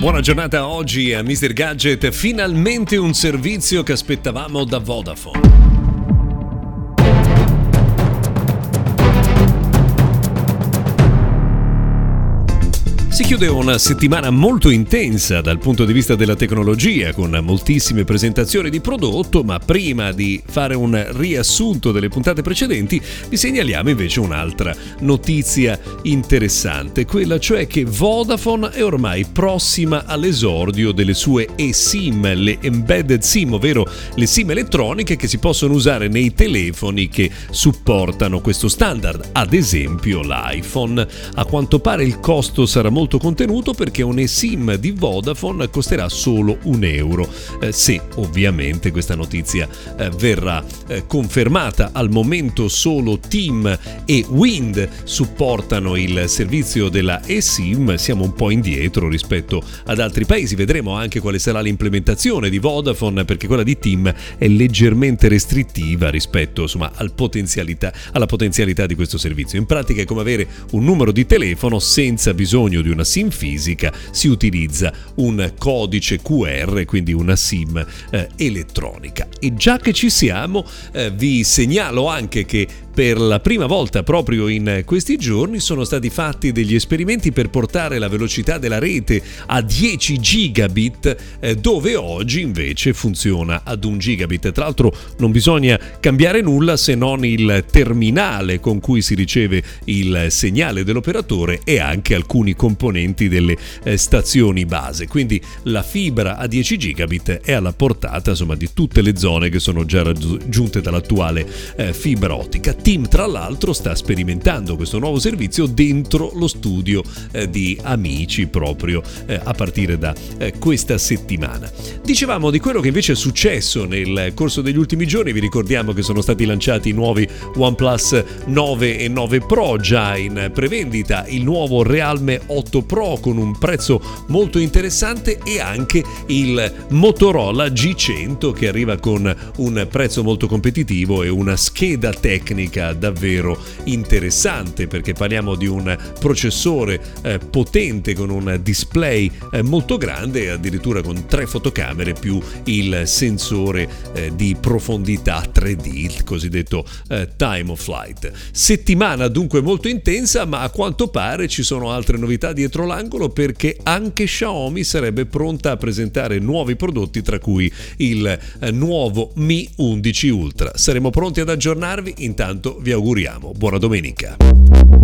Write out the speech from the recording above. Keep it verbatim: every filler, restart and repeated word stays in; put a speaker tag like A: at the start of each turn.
A: Buona giornata oggi a mister Gadget, finalmente un servizio che aspettavamo da Vodafone. Si chiude una settimana molto intensa dal punto di vista della tecnologia, con moltissime presentazioni di prodotto, ma prima di fare un riassunto delle puntate precedenti vi segnaliamo invece un'altra notizia interessante, quella cioè che Vodafone è ormai prossima all'esordio delle sue eSIM, le embedded SIM, ovvero le SIM elettroniche che si possono usare nei telefoni che supportano questo standard, ad esempio l'iPhone. A quanto pare il costo sarà molto contenuto perché un eSIM di Vodafone costerà solo un euro, eh, se ovviamente questa notizia eh, verrà eh, confermata. Al momento solo TIM e Wind supportano il servizio della eSIM, siamo un po' indietro rispetto ad altri paesi. Vedremo anche quale sarà l'implementazione di Vodafone, perché quella di TIM è leggermente restrittiva rispetto insomma al potenzialità, alla potenzialità di questo servizio. In pratica è come avere un numero di telefono senza bisogno di una SIM fisica, si utilizza un codice Q R, quindi una SIM eh, elettronica. E già che ci siamo, eh, vi segnalo anche che per la prima volta proprio in questi giorni sono stati fatti degli esperimenti per portare la velocità della rete a dieci gigabit, eh, dove oggi invece funziona ad un gigabit. Tra l'altro non bisogna cambiare nulla se non il terminale con cui si riceve il segnale dell'operatore e anche alcuni componenti delle eh, stazioni base. Quindi la fibra a dieci gigabit è alla portata insomma di tutte le zone che sono già raggiunte dall'attuale eh, fibra ottica. TIM tra l'altro sta sperimentando questo nuovo servizio dentro lo studio eh, di Amici proprio eh, a partire da eh, questa settimana. Dicevamo di quello che invece è successo nel corso degli ultimi giorni. Vi ricordiamo che sono stati lanciati i nuovi OnePlus nove e nove Pro, già in prevendita il nuovo Realme otto Pro con un prezzo molto interessante, e anche il Motorola G cento che arriva con un prezzo molto competitivo e una scheda tecnica davvero interessante, perché parliamo di un processore eh, potente con un display eh, molto grande e addirittura con tre fotocamere più il sensore eh, di profondità tre D, il cosiddetto eh, time of flight. Settimana dunque molto intensa, ma a quanto pare ci sono altre novità dietro l'angolo, perché anche Xiaomi sarebbe pronta a presentare nuovi prodotti, tra cui il eh, nuovo Mi undici Ultra. Saremo pronti ad aggiornarvi, intanto vi auguriamo buona domenica.